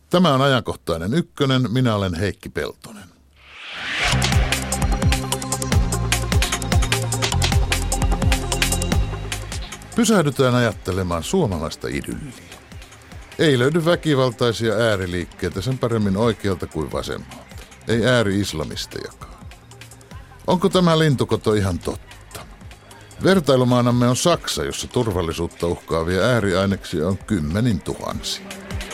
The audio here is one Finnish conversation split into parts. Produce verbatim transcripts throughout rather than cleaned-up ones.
Tämä on ajankohtainen ykkönen. Minä olen Heikki Peltonen. Pysähdytään ajattelemaan suomalaista idylliä. Ei löydy väkivaltaisia ääriliikkeitä sen paremmin oikealta kuin vasemmalta. Ei ääri-islamistejakaan. Onko tämä lintukoto ihan totta? Vertailumaanamme on Saksa, jossa turvallisuutta uhkaavia ääriaineksia on kymmenin tuhansia.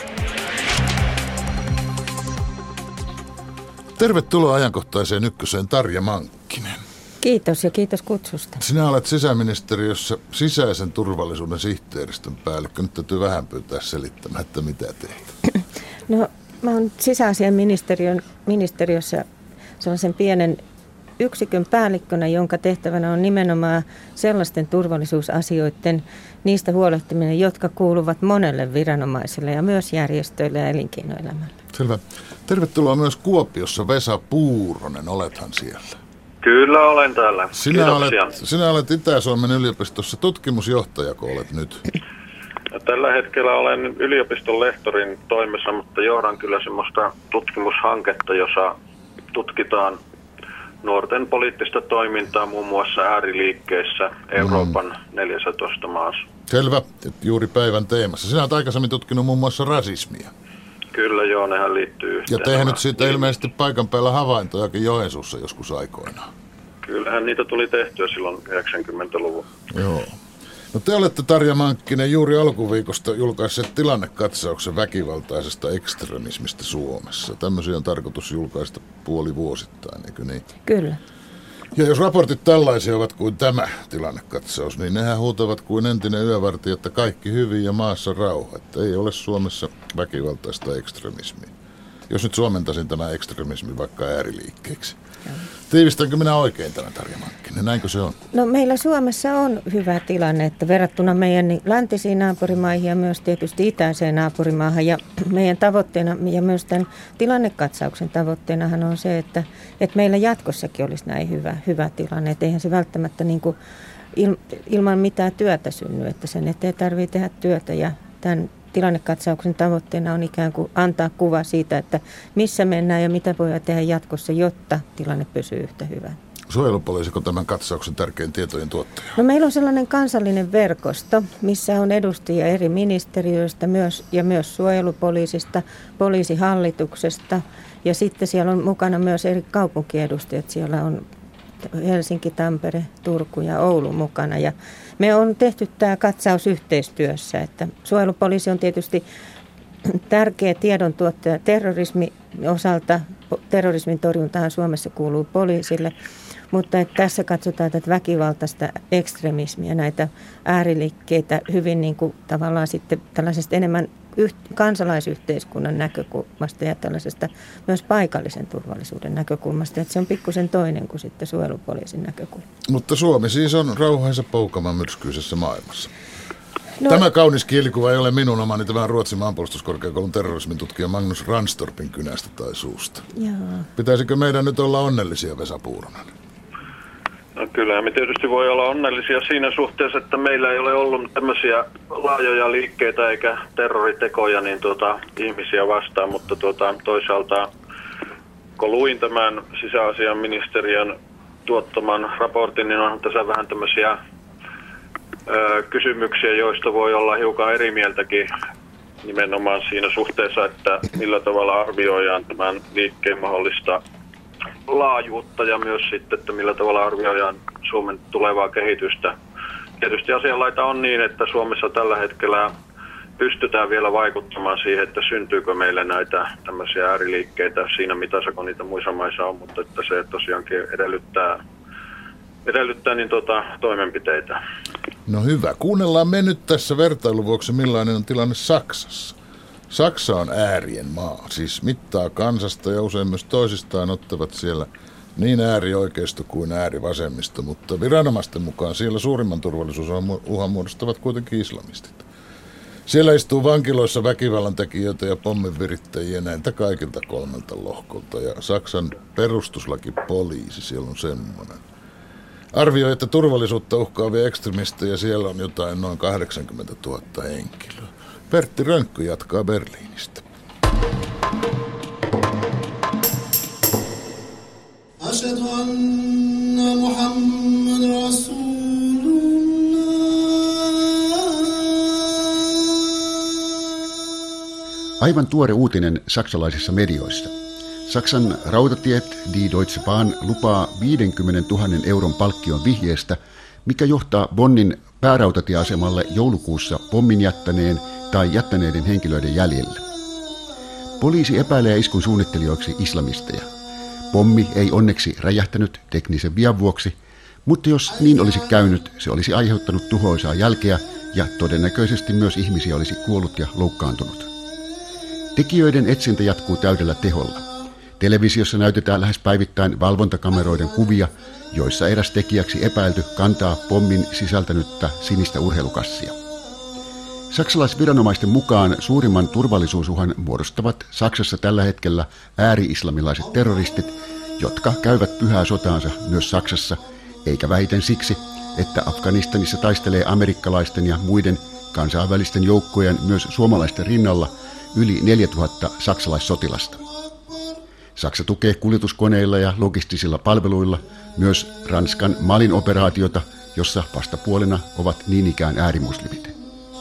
Tervetuloa ajankohtaiseen ykköseen, Tarja Mankkinen. Kiitos ja kiitos kutsusta. Sinä olet sisäministeriössä sisäisen turvallisuuden sihteeristön päällikkö. Nyt täytyy vähän pyytää selittämään, että mitä teet. No, mä oon sisäasiainministeriön ministeriössä sellaisen pienen yksikön päällikkönä, jonka tehtävänä on nimenomaan sellaisten turvallisuusasioiden niistä huolehtiminen, jotka kuuluvat monelle viranomaiselle ja myös järjestöille ja elinkeinoelämälle. Selvä. Tervetuloa myös Kuopiossa, Vesa Puuronen. Olethan siellä? Kyllä olen täällä. Sinä olet, sinä olet Itä-Suomen yliopistossa tutkimusjohtaja, kun olet nyt? No, tällä hetkellä olen yliopiston lehtorin toimessa, mutta johdan kyllä semmoista tutkimushanketta, jossa tutkitaan nuorten poliittista toimintaa muun muassa ääriliikkeissä Euroopan mm. neljässätoista maassa. Selvä, juuri päivän teemassa. Sinä olet aikaisemmin tutkinut muun muassa rasismia. Kyllä joo, nehän liittyy yhteen. Ja tehnyt siitä ilmi. ilmeisesti paikan päällä havaintojakin Joensuussa joskus aikoinaan. Kyllähän niitä tuli tehtyä silloin yhdeksänkymmentäluvun. Joo. No te olette, Tarja Mankkinen, juuri alkuviikosta julkaisseet tilannekatsauksen väkivaltaisesta ekstremismistä Suomessa. Tämmöisiä on tarkoitus julkaista puoli vuosittain, eikö niin? Kyllä. Ja jos raportit tällaisia ovat kuin tämä tilannekatsaus, niin nehän huutavat kuin entinen yövartija, että kaikki hyvin ja maassa rauha. Että ei ole Suomessa väkivaltaista ekstremismiä. Jos nyt suomentaisin tämä ekstremismi vaikka ääriliikkeeksi. Tiivistänkö minä oikein tämän, Tarja Mankkinen? Näinkö se on? No meillä Suomessa on hyvä tilanne, että verrattuna meidän läntisiin naapurimaihin ja myös tietysti itäiseen naapurimaahan. Ja meidän tavoitteena ja myös tämän tilannekatsauksen tavoitteenahan on se, että, että meillä jatkossakin olisi näin hyvä, hyvä tilanne. Että eihän se välttämättä niin kuin il, ilman mitään työtä synny, että sen eteen tarvitsee tehdä työtä ja tämän tilannekatsauksen tavoitteena on ikään kuin antaa kuva siitä, että missä mennään ja mitä voidaan tehdä jatkossa, jotta tilanne pysyy yhtä hyvä. Suojelupoliisiko tämän katsauksen tärkein tietojen tuottaja? No meillä on sellainen kansallinen verkosto, missä on edustajia eri ministeriöistä myös, ja myös suojelupoliisista, poliisihallituksesta ja sitten siellä on mukana myös eri kaupunkiedustajat. Siellä on Helsinki, Tampere, Turku ja Oulu mukana ja me on tehty tämä katsaus yhteistyössä, että suojelupoliisi on tietysti tärkeä tiedontuottaja terrorismin osalta. Terrorismin torjuntahan Suomessa kuuluu poliisille, mutta että tässä katsotaan tätä väkivaltaista ekstremismiä, näitä ääriliikkeitä hyvin niin kuin tavallaan sitten tällaisesta enemmän kansalaisyhteiskunnan näkökulmasta ja tällaisesta myös paikallisen turvallisuuden näkökulmasta, että se on pikkusen toinen kuin sitten suojelupoliisin näkökulma. Mutta Suomi siis on rauhaisa poukama myrskyisessä maailmassa. No, tämä kaunis kielikuva ei ole minun omani, tämä on Ruotsin maanpuolustuskorkeakoulun terrorismin tutkija Magnus Ranstorpin kynästä tai suusta. Joo. Pitäisikö meidän nyt olla onnellisia, Vesa Puuronen? No kyllähän me tietysti voi olla onnellisia siinä suhteessa, että meillä ei ole ollut tämmöisiä laajoja liikkeitä eikä terroritekoja niin tuota, ihmisiä vastaan, mutta tuota, toisaalta kun luin tämän sisäasiainministeriön tuottaman raportin, niin on tässä vähän tämmöisiä ö, kysymyksiä, joista voi olla hiukan eri mieltäkin nimenomaan siinä suhteessa, että millä tavalla arvioidaan tämän liikkeen mahdollista laajuutta ja myös sitten, että millä tavalla arvioidaan Suomen tulevaa kehitystä. Tietysti asianlaita on niin, että Suomessa tällä hetkellä pystytään vielä vaikuttamaan siihen, että syntyykö meille näitä tämmöisiä ääriliikkeitä siinä mitassa, kun niitä muissa maissa on, mutta että se tosiaankin edellyttää, edellyttää niin tuota, toimenpiteitä. No hyvä. Kuunnellaan me nyt tässä vertailun vuoksi, millainen on tilanne Saksassa. Saksa on äärien maa, siis mittaa kansasta ja usein myös toisistaan ottavat siellä niin äärioikeisto kuin äärivasemmisto, mutta viranomaisten mukaan siellä suurimman turvallisuusuhan muodostavat kuitenkin islamistit. Siellä istuu vankiloissa väkivallan tekijöitä ja pomminvirittäjiä näiltä kaikilta kolmelta lohkolta ja Saksan perustuslakipoliisi siellä on semmoinen. Arvioi, että turvallisuutta uhkaavia ekstremisteja siellä on jotain noin kahdeksankymmentätuhatta henkilöä. Pertti Rönkkö jatkaa Berliinistä. Aivan tuore uutinen saksalaisissa medioissa. Saksan rautatiet Die Deutsche Bahn lupaa viidenkymmenentuhannen euron palkkion vihjeestä, mikä johtaa Bonnin päärautatieasemalle joulukuussa pommin jättäneen tai jättäneiden henkilöiden jäljelle. Poliisi epäilee iskun suunnittelijoiksi islamisteja. Pommi ei onneksi räjähtänyt teknisen vian vuoksi, mutta jos niin olisi käynyt, se olisi aiheuttanut tuhoisaa jälkeä ja todennäköisesti myös ihmisiä olisi kuollut ja loukkaantunut. Tekijöiden etsintä jatkuu täydellä teholla. Televisiossa näytetään lähes päivittäin valvontakameroiden kuvia, joissa eräs tekijäksi epäilty kantaa pommin sisältänyttä sinistä urheilukassia. Saksalaisviranomaisten mukaan suurimman turvallisuusuhan muodostavat Saksassa tällä hetkellä ääri-islamilaiset terroristit, jotka käyvät pyhää sotaansa myös Saksassa, eikä vähiten siksi, että Afganistanissa taistelee amerikkalaisten ja muiden kansainvälisten joukkojen myös suomalaisten rinnalla yli neljätuhatta saksalaissotilasta. Saksa tukee kuljetuskoneilla ja logistisilla palveluilla myös Ranskan Malin operaatiota, jossa vastapuolena ovat niin ikään äärimuslimit.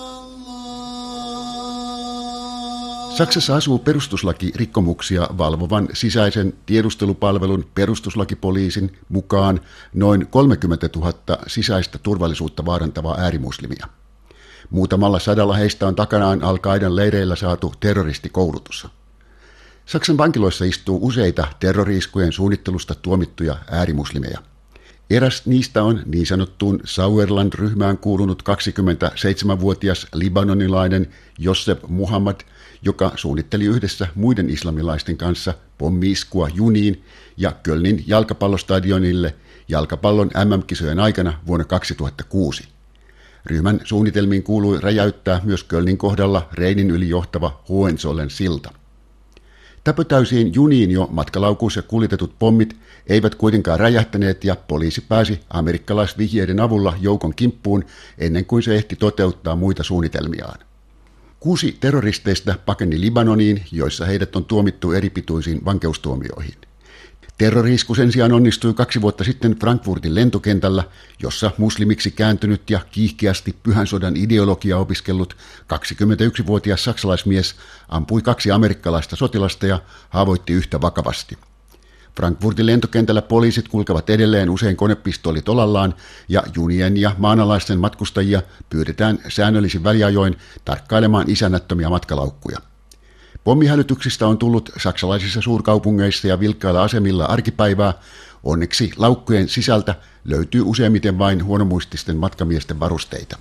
Saksassa asuu perustuslakirikkomuksia valvovan sisäisen tiedustelupalvelun perustuslakipoliisin mukaan noin kolmekymmentätuhatta sisäistä turvallisuutta vaarantavaa äärimuslimia. Muutamalla sadalla heistä on takanaan Al-Qaidan leireillä saatu terroristikoulutus. Saksan vankiloissa istuu useita terrori-iskujen suunnittelusta tuomittuja äärimuslimeja. Eräs niistä on niin sanottuun Sauerland-ryhmään kuulunut kaksikymmentäseitsemänvuotias libanonilainen Yossef Muhammad, joka suunnitteli yhdessä muiden islamilaisten kanssa pommi-iskua juniin ja Kölnin jalkapallostadionille jalkapallon M M-kisojen aikana vuonna kaksituhattakuusi. Ryhmän suunnitelmiin kuului räjäyttää myös Kölnin kohdalla Reinin yli johtava Hohenzollern silta. Täpötäysiin juniin jo matkalaukuissa kuljetetut pommit eivät kuitenkaan räjähtäneet ja poliisi pääsi amerikkalaisvihjeiden avulla joukon kimppuun ennen kuin se ehti toteuttaa muita suunnitelmiaan. Kuusi terroristeista pakeni Libanoniin, joissa heidät on tuomittu eripituisiin vankeustuomioihin. Terrori-isku sen sijaan onnistui kaksi vuotta sitten Frankfurtin lentokentällä, jossa muslimiksi kääntynyt ja kiihkeästi pyhän sodan ideologiaa opiskellut kaksikymmentäyksivuotias saksalaismies ampui kaksi amerikkalaista sotilasta ja haavoitti yhtä vakavasti. Frankfurtin lentokentällä poliisit kulkevat edelleen usein konepistoolit olallaan ja junien ja maanalaisten matkustajia pyydetään säännöllisin väliajoin tarkkailemaan isännättömiä matkalaukkuja. Pommihälytyksistä on tullut saksalaisissa suurkaupungeissa ja vilkkailla asemilla arkipäivää. Onneksi laukkujen sisältä löytyy useimmiten vain huonomuististen matkamiesten varusteita.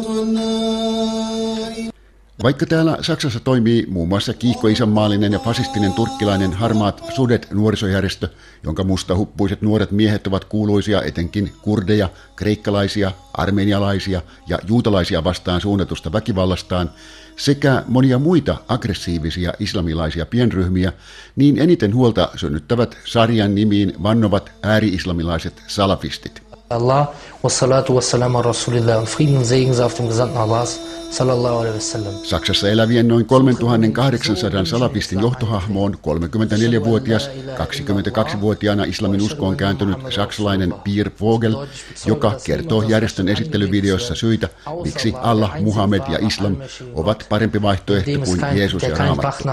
Vaikka täällä Saksassa toimii muun muassa kiihkoisänmaallinen ja fasistinen turkkilainen Harmaat sudet nuorisojärjestö, jonka mustahuppuiset nuoret miehet ovat kuuluisia etenkin kurdeja, kreikkalaisia, armenialaisia ja juutalaisia vastaan suunnatusta väkivallastaan, sekä monia muita aggressiivisia islamilaisia pienryhmiä, niin eniten huolta synnyttävät sarjan nimiin vannovat ääri-islamilaiset salafistit. Allah, wassalatu wassalamu ala rasulillah, und Frieden und Segen sei auf dem Gesandten Allahs, sallallahu alaihi wasallam. Saksassa elävien noin kolmetuhattakahdeksansataa salafistin johtohahmo on kolmekymmentäneljävuotias, kaksikymmentäkaksivuotiaana islamin uskoon kääntynyt saksalainen Pierre Vogel, joka kertoo järjestön esittelyvideossa syitä, miksi Allah, Muhammed ja Islam ovat parempi vaihtoehto kuin Jeesus ja Raamattu.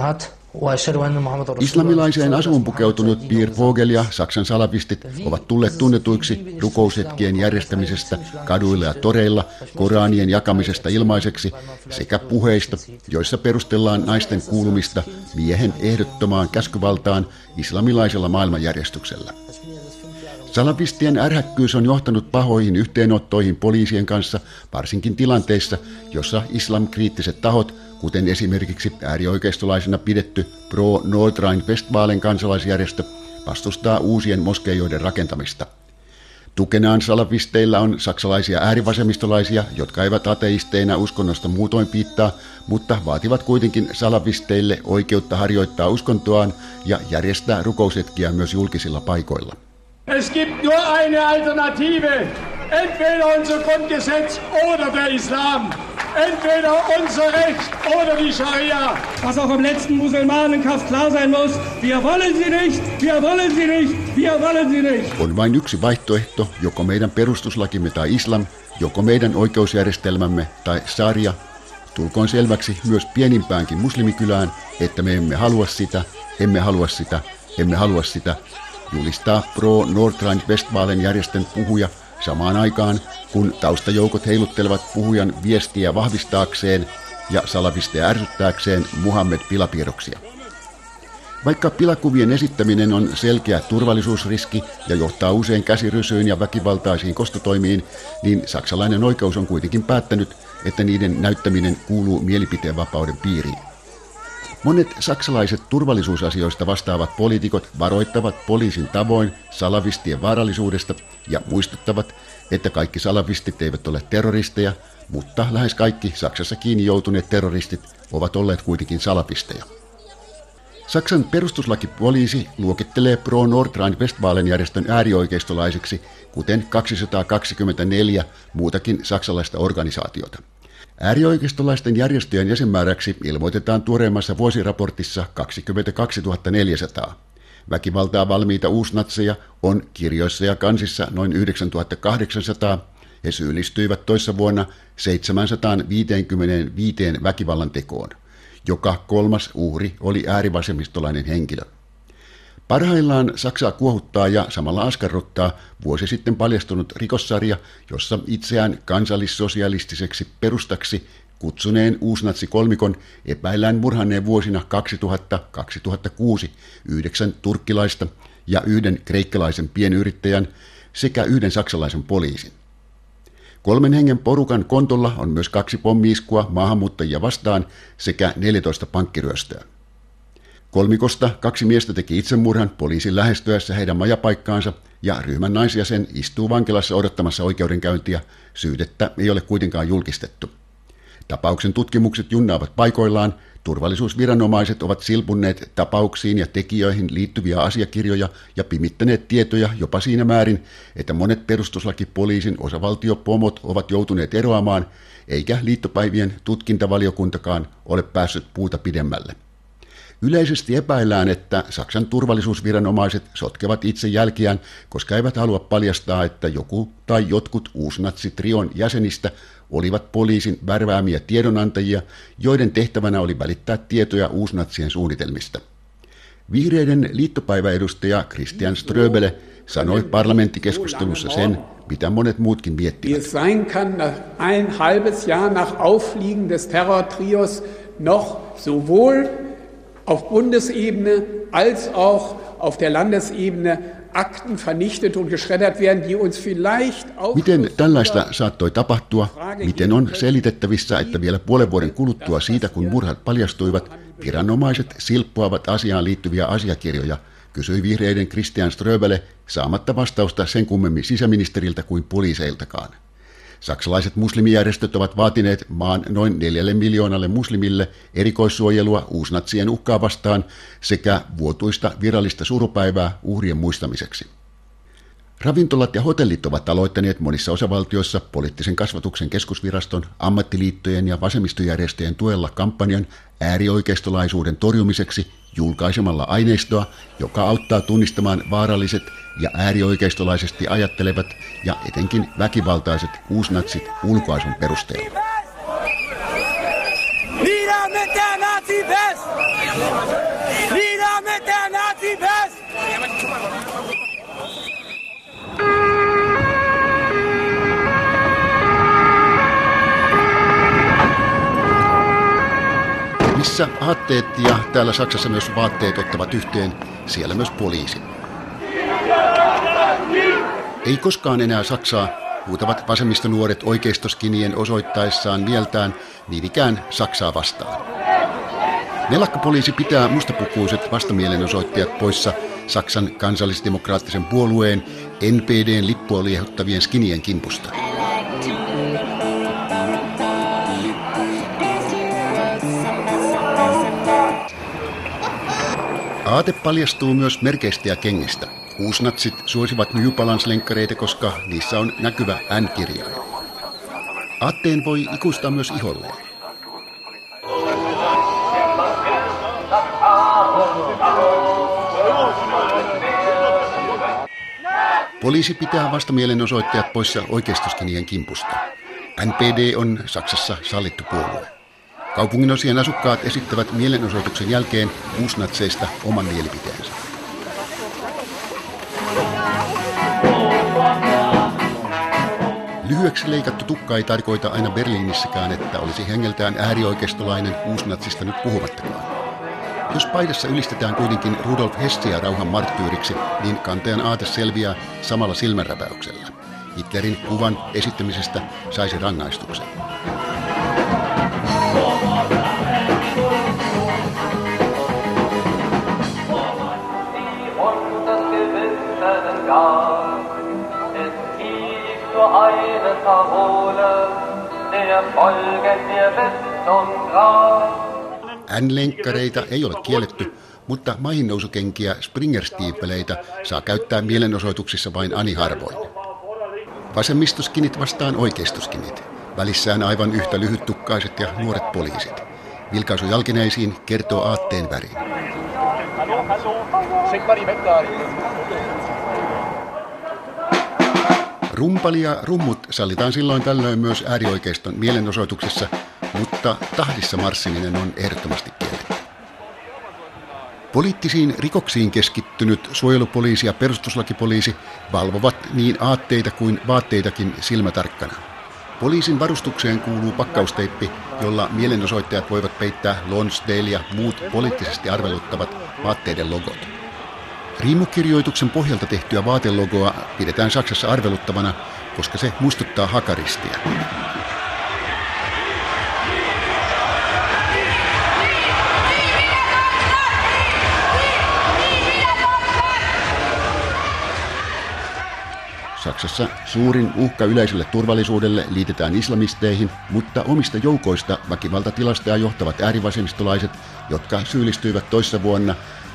Islamilaiseen asuun pukeutunut Pierre Vogel ja Saksan salafistit ovat tulleet tunnetuiksi rukoushetkien järjestämisestä kaduilla ja toreilla, Koranien jakamisesta ilmaiseksi sekä puheista, joissa perustellaan naisten kuulumista miehen ehdottomaan käskyvaltaan islamilaisella maailmanjärjestyksellä. Salafistien ärhäkkyys on johtanut pahoihin yhteenottoihin poliisien kanssa, varsinkin tilanteissa, jossa islamkriittiset tahot, kuten esimerkiksi äärioikeistolaisena pidetty Pro Nordrhein-Westfalen kansalaisjärjestö, vastustaa uusien moskeijoiden rakentamista. Tukenaan salafisteilla on saksalaisia äärivasemmistolaisia, jotka eivät ateisteina uskonnosta muutoin piittaa, mutta vaativat kuitenkin salafisteille oikeutta harjoittaa uskontoaan ja järjestää rukoushetkiä myös julkisilla paikoilla. Es gibt nur eine Alternative. Entweder unser Grundgesetz oder der Islam. Entweder unser Recht oder die Scharia. Was auch im letzten Musulmanenkast klar sein muss, wir wollen sie nicht, wir wollen sie nicht, wir wollen sie nicht. On vain yksi vaihtoehto, joko meidän perustuslakimme tai islam, joko meidän oikeusjärjestelmämme tai sharia. tulkoon selväksi myös pienimpäänkin muslimikylään, että me emme halua sitä, emme halua sitä, emme halua sitä, julistaa Pro Nordrhein-Westfalen järjestön puhuja samaan aikaan, kun taustajoukot heiluttelevat puhujan viestiä vahvistaakseen ja salafisteja ärsyttääkseen Muhammed pilapiirroksia. Vaikka pilakuvien esittäminen on selkeä turvallisuusriski ja johtaa usein käsirysyyn ja väkivaltaisiin kostotoimiin, niin saksalainen oikeus on kuitenkin päättänyt, että niiden näyttäminen kuuluu mielipiteenvapauden piiriin. Monet saksalaiset turvallisuusasioista vastaavat poliitikot varoittavat poliisin tavoin salafistien vaarallisuudesta ja muistuttavat, että kaikki salafistit eivät ole terroristeja, mutta lähes kaikki Saksassa kiinni joutuneet terroristit ovat olleet kuitenkin salafisteja. Saksan perustuslakipoliisi luokittelee Pro Nordrhein-Westfalen järjestön äärioikeistolaiseksi, kuten kaksisataakaksikymmentäneljä muutakin saksalaista organisaatiota. Äärioikeistolaisten järjestöjen jäsenmääräksi ilmoitetaan tuoreimmassa vuosiraportissa kaksikymmentäkaksituhatta neljäsataa. Väkivaltaa valmiita uusnatseja on kirjoissa ja kansissa noin yhdeksäntuhattakahdeksansataa. He syyllistyivät toissa vuonna seitsemänsataaviisikymmentäviisi väkivallan tekoon. Joka kolmas uhri oli äärivasemmistolainen henkilö. Parhaillaan Saksaa kuohuttaa ja samalla askarruttaa vuosi sitten paljastunut rikossarja, jossa itseään kansallissosialistiseksi perustaksi kutsuneen uusnatsikolmikon epäillään murhanneen vuosina kaksituhatta–kaksituhattakuusi yhdeksän turkkilaista ja yhden kreikkalaisen pienyrittäjän sekä yhden saksalaisen poliisin. Kolmen hengen porukan kontolla on myös kaksi pommi-iskua maahanmuuttajia vastaan sekä neljätoista pankkiryöstöä. Kolmikosta kaksi miestä teki itsemurhan poliisin lähestyessä heidän majapaikkaansa ja ryhmän naisjäsen istuu vankilassa odottamassa oikeudenkäyntiä. Syytettä ei ole kuitenkaan julkistettu. Tapauksen tutkimukset junnaavat paikoillaan. Turvallisuusviranomaiset ovat silpunneet tapauksiin ja tekijöihin liittyviä asiakirjoja ja pimittäneet tietoja jopa siinä määrin, että monet perustuslakipoliisin osavaltiopomot ovat joutuneet eroamaan, eikä liittopäivien tutkintavaliokuntakaan ole päässyt puuta pidemmälle. Yleisesti epäillään, että Saksan turvallisuusviranomaiset sotkevat itse jälkiään, koska eivät halua paljastaa, että joku tai jotkut uusnatsitrion jäsenistä olivat poliisin värväämiä tiedonantajia, joiden tehtävänä oli välittää tietoja uusnatsien suunnitelmista. Vihreiden liittopäiväedustaja Christian Ströbele sanoi parlamenttikeskustelussa sen, mitä monet muutkin miettivät. Es sein kann ein halbes Jahr nach Auffliegen des Terrortrios noch sowohl auf Bundesebene als auch auf der Landesebene Akten vernichtet und geschreddert werden, die uns vielleicht auch... Miten tällaista saattoi tapahtua? Miten on selitettävissä, että vielä puolen vuoden kuluttua siitä, kun murhat paljastuivat, viranomaiset silppuavat asiaan liittyviä asiakirjoja, kysyi vihreiden Christian Ströbele saamatta vastausta sen kummemmin sisäministeriltä kuin poliiseiltakaan. Saksalaiset muslimijärjestöt ovat vaatineet maan noin neljälle miljoonalle muslimille erikoissuojelua uusnatsien uhkaa vastaan sekä vuotuista virallista surupäivää uhrien muistamiseksi. Ravintolat ja hotellit ovat aloittaneet monissa osavaltioissa poliittisen kasvatuksen keskusviraston, ammattiliittojen ja vasemmistojärjestöjen tuella kampanjan äärioikeistolaisuuden torjumiseksi julkaisemalla aineistoa, joka auttaa tunnistamaan vaaralliset ja äärioikeistolaisesti ajattelevat ja etenkin väkivaltaiset uusnatsit ulkoasun perusteella. Nieder mit der Nazi-Pest! Nieder mit der Nazi-Pest! Missä aatteet ja täällä Saksassa myös vaatteet ottavat yhteen, siellä myös poliisi. Ei koskaan enää Saksaa, huutavat vasemmistonuoret oikeistoskinien osoittaessaan mieltään niin ikään Saksaa vastaan. Nelakkapoliisi pitää mustapukuiset vastamielenosoittajat poissa Saksan kansallisdemokraattisen puolueen N P D:n lippua liehuttavien skinien kimpusta. Aate paljastuu myös merkeistä ja kengistä. Uusnatsit suosivat New Balance-lenkkareita, koska niissä on näkyvä N-kirjain. Aatteen voi ikuistaa myös iholleen. Poliisi pitää vastamielenosoittajat poissa oikeistoskinien kimpusta. N P D on Saksassa sallittu puolue. Kaupunginosien asukkaat esittävät mielenosoituksen jälkeen uusnatseista oman mielipiteensä. Lyhyeksi leikattu tukka ei tarkoita aina Berliinissäkään, että olisi hengeltään äärioikeistolainen uusnatsista nyt puhumattakaan. Jos paidassa ylistetään kuitenkin Rudolf Hessiä rauhan marttyyriksi, niin kantajan aate selviää samalla silmänräpäyksellä. Hitlerin kuvan esittämisestä saisi rangaistuksen. N-lenkkareita ei ole kielletty, mutta maihinnousukenkiä Springer-stiipeleitä saa käyttää mielenosoituksissa vain ani harvoin. Vasemmistoskinit vastaan oikeistoskinit. Välissään aivan yhtä lyhyttukkaiset ja nuoret poliisit. Vilkaisu jalkineisiin kertoo aatteen värin. Rumpali ja rummut sallitaan silloin tällöin myös äärioikeiston mielenosoituksessa, mutta tahdissa marssiminen on ehdottomasti kielletty. Poliittisiin rikoksiin keskittynyt suojelupoliisi ja perustuslakipoliisi valvovat niin aatteita kuin vaatteitakin silmätarkkana. Poliisin varustukseen kuuluu pakkausteippi, jolla mielenosoittajat voivat peittää Lonsdale ja muut poliittisesti arveluttavat vaatteiden logot. Riimukirjoituksen pohjalta tehtyä vaatelogoa pidetään Saksassa arveluttavana, koska se muistuttaa hakaristia. Saksassa suurin uhka yleiselle turvallisuudelle liitetään islamisteihin, mutta omista joukoista väkivaltatilastaa johtavat äärivasemmistolaiset, jotka syyllistyivät toissa vuonna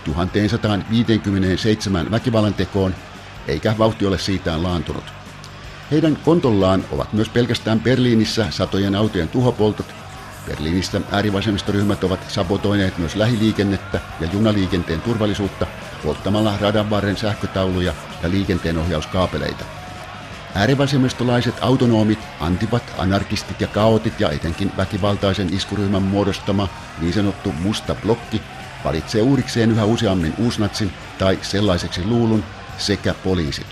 tuhatsataviisikymmentäseitsemän väkivallantekoon, eikä vauhti ole siitään laantunut. Heidän kontollaan ovat myös pelkästään Berliinissä satojen autojen tuhopoltot. Berliinissä äärivasemmistoryhmät ovat sabotoineet myös lähiliikennettä ja junaliikenteen turvallisuutta polttamalla radan varren sähkötauluja ja liikenteenohjauskaapeleita. Äärivasemmistolaiset autonomit, antipat, anarkistit ja kaotit ja etenkin väkivaltaisen iskuryhmän muodostama niin sanottu musta blokki valitsee uurikseen yhä useammin uusnatsin tai sellaiseksi luulun sekä poliisit.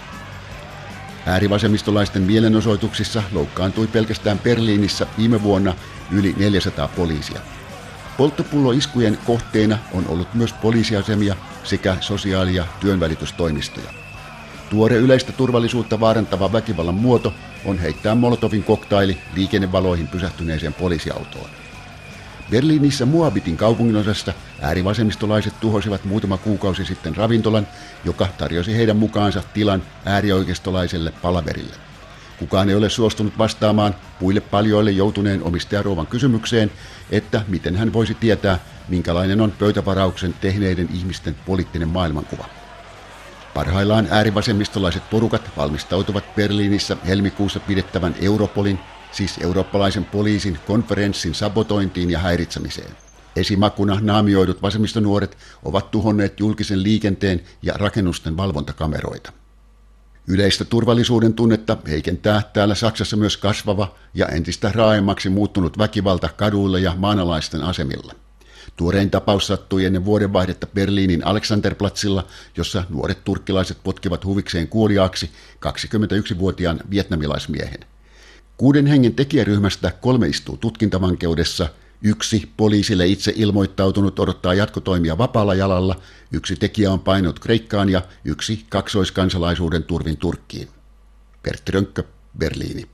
Äärivasemmistolaisten mielenosoituksissa loukkaantui pelkästään Berliinissä viime vuonna yli neljäsataa poliisia. Polttopulloiskujen kohteena on ollut myös poliisiasemia sekä sosiaali- ja työnvälitystoimistoja. Tuore yleistä turvallisuutta vaarantava väkivallan muoto on heittää Molotovin koktaili liikennevaloihin pysähtyneeseen poliisiautoon. Berliinissä Moabitin kaupunginosassa äärivasemmistolaiset tuhosivat muutama kuukausi sitten ravintolan, joka tarjosi heidän mukaansa tilan äärioikeistolaiselle palaverille. Kukaan ei ole suostunut vastaamaan puille paljoille joutuneen omistajarouvan kysymykseen, että miten hän voisi tietää, minkälainen on pöytävarauksen tehneiden ihmisten poliittinen maailmankuva. Parhaillaan äärivasemmistolaiset porukat valmistautuvat Berliinissä helmikuussa pidettävän Europolin, siis eurooppalaisen poliisin konferenssin sabotointiin ja häiritsemiseen. Esimakuna naamioidut vasemmistonuoret ovat tuhonneet julkisen liikenteen ja rakennusten valvontakameroita. Yleistä turvallisuuden tunnetta heikentää täällä Saksassa myös kasvava ja entistä raaemmaksi muuttunut väkivalta kaduilla ja maanalaisten asemilla. Tuorein tapaus sattui ennen vuodenvaihdetta Berliinin Alexanderplatzilla, jossa nuoret turkkilaiset potkivat huvikseen kuoliaaksi kaksikymmentäyksivuotiaan vietnamilaismiehen. Kuuden hengen tekijäryhmästä kolme istuu tutkintavankeudessa, yksi poliisille itse ilmoittautunut odottaa jatkotoimia vapaalla jalalla, yksi tekijä on painut Kreikkaan ja yksi kaksoiskansalaisuuden turvin Turkkiin. Pertti Rönkkö, Berliini.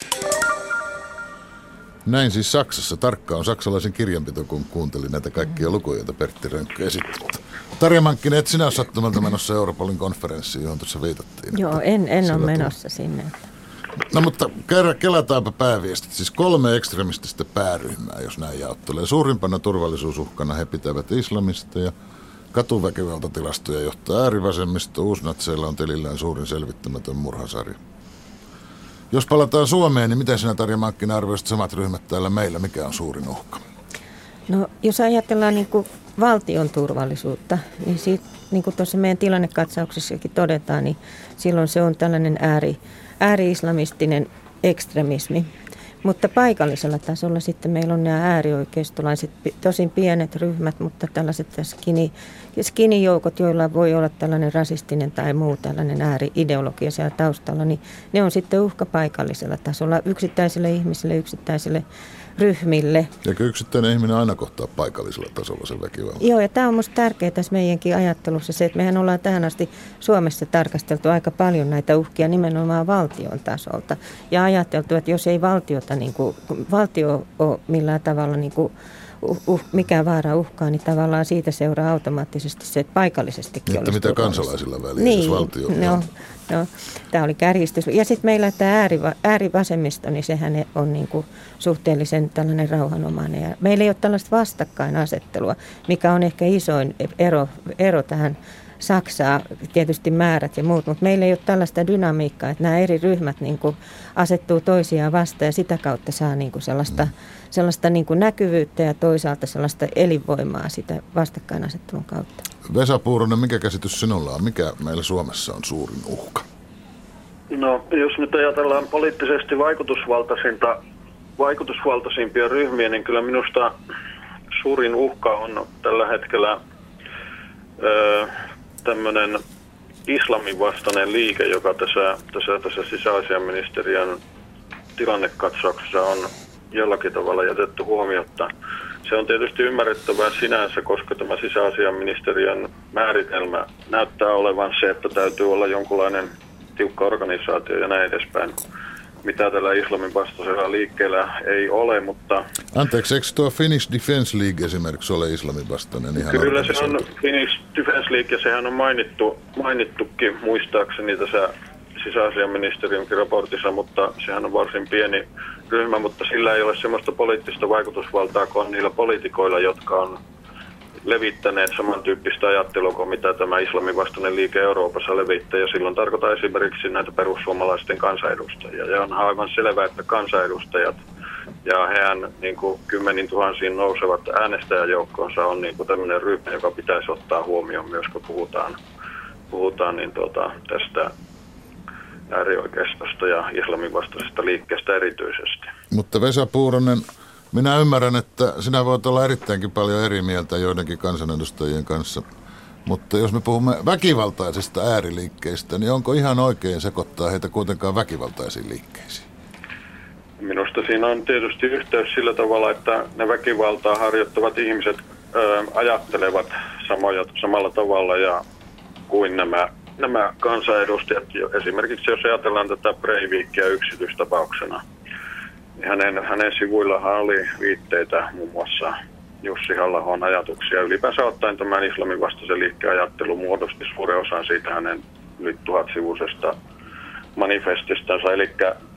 Näin siis Saksassa. Tarkka on saksalaisen kirjanpito, kun kuuntelin näitä kaikkia lukuja, joita Pertti Rönkkö esitti. Tarja Mankkinen, et sinä ole sattumalta menossa Europolin konferenssiin, johon tuossa viitattiin. Joo, en, en ole menossa sinne. No mutta kerran kelataanpa pääviestit. Siis kolme ekstremististä pääryhmää, jos näin jaottelee. Suurimpana turvallisuusuhkana he pitävät islamisteja. Katuväkivaltatilastoja johtaa äärivasemmisto. Uusnatseilla on tilillään suurin selvittämätön murhasarja. Jos palataan Suomeen, niin miten sinä, Tarja Mankkinen, arvioisit samat ryhmät täällä meillä? Mikä on suurin uhka? No jos ajatellaan niin kuin valtion turvallisuutta, niin, siitä, niin kuin tuossa meidän tilannekatsauksessakin todetaan, niin silloin se on tällainen ääri, ääri-islamistinen ekstremismi. Mutta paikallisella tasolla sitten meillä on nämä äärioikeistolaiset, tosin pienet ryhmät, mutta tällaiset skini, skinijoukot, joilla voi olla tällainen rasistinen tai muu tällainen ääri-ideologia siellä taustalla, niin ne on sitten uhka paikallisella tasolla yksittäisille ihmisille, yksittäisille ryhmille. Eikö yksittäinen ihminen aina kohtaa paikallisella tasolla sen väkivallan? Joo, ja tämä on minusta tärkeää tässä meidänkin ajattelussa se, että mehän ollaan tähän asti Suomessa tarkasteltu aika paljon näitä uhkia nimenomaan valtion tasolta. Ja ajateltu, että jos ei valtiota, niin kuin, valtio ole millään tavalla niin kuin, uh, mikään vaara uhkaa, niin tavallaan siitä seuraa automaattisesti se, että paikallisestikin että olisi mitä kansalaisilla väliä, niin, jos valtio on? No, no, tämä oli kärjistys. Ja sitten meillä tämä ääriva, äärivasemmisto, niin sehän on niin kuin suhteellisen tällainen rauhanomainen. Ja meillä ei ole tällaista vastakkainasettelua, mikä on ehkä isoin ero, ero tähän Saksaa, tietysti määrät ja muut, mutta meillä ei ole tällaista dynamiikkaa, että nämä eri ryhmät niin kuin asettuu toisiaan vastaan ja sitä kautta saa niin kuin sellaista, mm. sellaista niin kuin näkyvyyttä ja toisaalta sellaista elinvoimaa sitä vastakkainasettelun kautta. Vesa Puuronen, mikä käsitys sinulla on? Mikä meillä Suomessa on suurin uhka? No, jos nyt ajatellaan poliittisesti vaikutusvaltaisinta, vaikutusvaltaisimpia ryhmiä, niin kyllä minusta suurin uhka on tällä hetkellä öö, tämmöinen islamin vastainen liike, joka tässä, tässä, tässä sisäasiainministeriön tilannekatsauksessa on jollakin tavalla jätetty huomiotta. Se on tietysti ymmärrettävää sinänsä, koska tämä sisäasiainministeriön määritelmä näyttää olevan se, että täytyy olla jonkunlainen tiukka organisaatio ja näin edespäin. Mitä tällä islamin vastaisella liikkeellä ei ole, mutta... Anteeksi, eikö tuo Finnish Defence League esimerkiksi ole islamin vastainen? Ihan kyllä se on Finnish Defence League ja sehän on mainittu, mainittukin muistaakseni tässä sisäasiainministeriönkin raportissa, mutta sehän on varsin pieni ryhmä, mutta sillä ei ole semmoista poliittista vaikutusvaltaa kuin niillä poliitikoilla, jotka on levittäneet samantyyppistä ajattelua kuin mitä tämä islamin vastainen liike Euroopassa levittää, ja silloin tarkoittaa esimerkiksi näitä perussuomalaisten kansanedustajia. Ja on aivan selvää, että kansanedustajat ja heidän niin kuin kymmenin tuhansiin nousevat äänestäjäjoukkoonsa on niin kuin tämmöinen ryhmä, joka pitäisi ottaa huomioon myös, kun puhutaan, puhutaan niin tuota, tästä äärioikeistosta ja islamin vastaisesta liikkeestä erityisesti. Mutta Vesa Puuronen, minä ymmärrän, että sinä voit olla erittäinkin paljon eri mieltä joidenkin kansanedustajien kanssa, mutta jos me puhumme väkivaltaisista ääriliikkeistä, niin onko ihan oikein sekoittaa heitä kuitenkaan väkivaltaisiin liikkeisiin? Minusta siinä on tietysti yhteys sillä tavalla, että ne väkivaltaa harjoittavat ihmiset ö, ajattelevat samoja, samalla tavalla ja kuin nämä, nämä kansanedustajat. Esimerkiksi jos ajatellaan tätä Breivikia yksityistapauksena, Hänen, hänen sivuillaan oli viitteitä muun muassa Jussi Halla-ahon ajatuksia. Ylipäänsä ottaen tämän islamin vastaisen liikkeen ajattelu muodosti suuren osan siitä hänen yli tuhatsivuisesta manifestistansa. Eli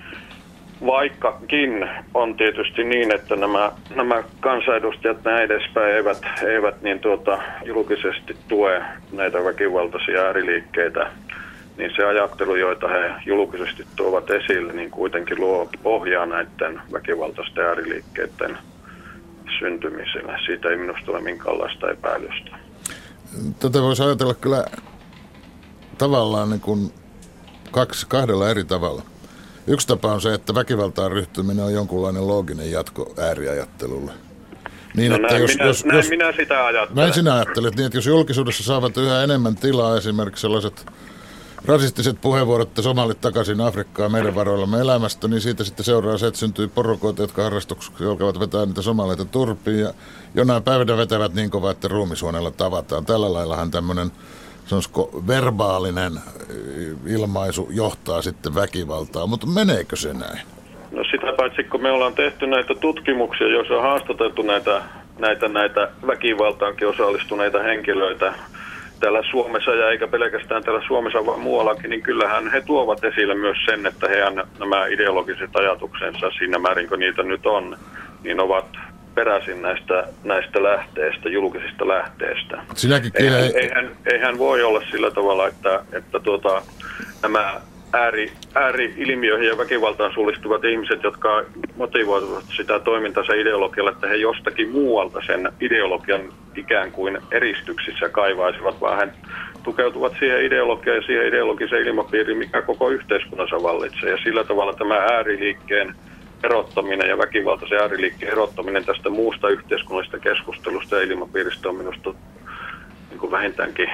vaikkakin on tietysti niin, että nämä, nämä kansanedustajat näin edespäin eivät, eivät niin tuota, julkisesti tue näitä väkivaltaisia ääriliikkeitä, niin se ajattelu, joita he julkisesti tuovat esille, niin kuitenkin luo pohjaa näiden väkivaltaisten ääriliikkeiden syntymiselle. Siitä ei minusta ole minkäänlaista epäilystä. Tätä voisi ajatella kyllä tavallaan niin kuin kaksi, kahdella eri tavalla. Yksi tapa on se, että väkivaltaan ryhtyminen on jonkunlainen looginen jatko ääriajattelulle. Niin, no että näin, jos, minä, jos, näin jos, minä sitä ajattelen. Näin sinä ajattelet, niin että jos julkisuudessa saavat yhä enemmän tilaa esimerkiksi sellaiset rasistiset puheenvuorot, että somalit takaisin Afrikkaan meidän varoillamme elämästä, niin siitä sitten seuraa se, että syntyy porukoita, jotka harrastuksessa alkavat vetää niitä somaleita turpiin ja jonain päivänä vetävät niin kovaa, että ruumisuonella tavataan. Tällä laillahan tämmöinen sanoisiko verbaalinen ilmaisu johtaa sitten väkivaltaa, mutta meneekö se näin? No sitä paitsi, kun me ollaan tehty näitä tutkimuksia, joissa on haastateltu näitä, näitä, näitä väkivaltaankin osallistuneita henkilöitä täällä Suomessa ja eikä pelkästään täällä Suomessa, vaan muuallakin, niin kyllähän he tuovat esille myös sen, että heidän nämä ideologiset ajatuksensa siinä määrin, kun niitä nyt on, niin ovat peräisin näistä, näistä lähteistä, julkisista lähteistä. Eihän, eihän, eihän voi olla sillä tavalla, että, että tuota, nämä ääri, ääri-ilmiöihin ja väkivaltaan sulistuvat ihmiset, jotka motivoivat sitä toimintansa ideologialla, että he jostakin muualta sen ideologian ikään kuin eristyksissä kaivaisivat, vaan he tukeutuvat siihen ideologiaan ja siihen ideologiseen ilmapiiriin, mikä koko yhteiskunnassa vallitsee. Ja sillä tavalla tämä ääriliikkeen erottaminen ja väkivaltaisen ääriliikkeen erottaminen tästä muusta yhteiskunnallisesta keskustelusta ja ilmapiiristä on minusta niin kuin vähintäänkin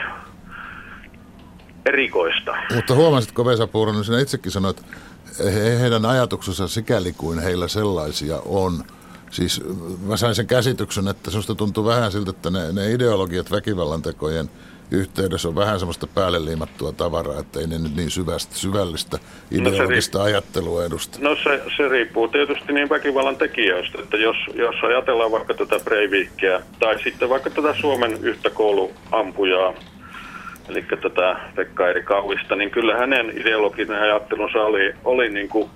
erikoista. Mutta huomasitko, Vesa Puuronen, sinä itsekin sanoit, he, heidän ajatuksensa sikäli kuin heillä sellaisia on. Siis mä sain sen käsityksen, että sinusta tuntuu vähän siltä, että ne, ne ideologiat väkivallan tekojen yhteydessä on vähän semmoista päälle liimattua tavaraa, että ei ne nyt niin syvästä, syvällistä ideologista no ajattelua edusta. No se, se riippuu tietysti niin väkivallan tekijöistä, että jos, jos ajatellaan vaikka tätä Breivikkiä tai sitten vaikka tätä Suomen yhtä kouluampujaa, eli tätä Pekka-Eeri Kauhista, niin kyllä hänen ideologinen ajattelunsa oli, oli niin kuin,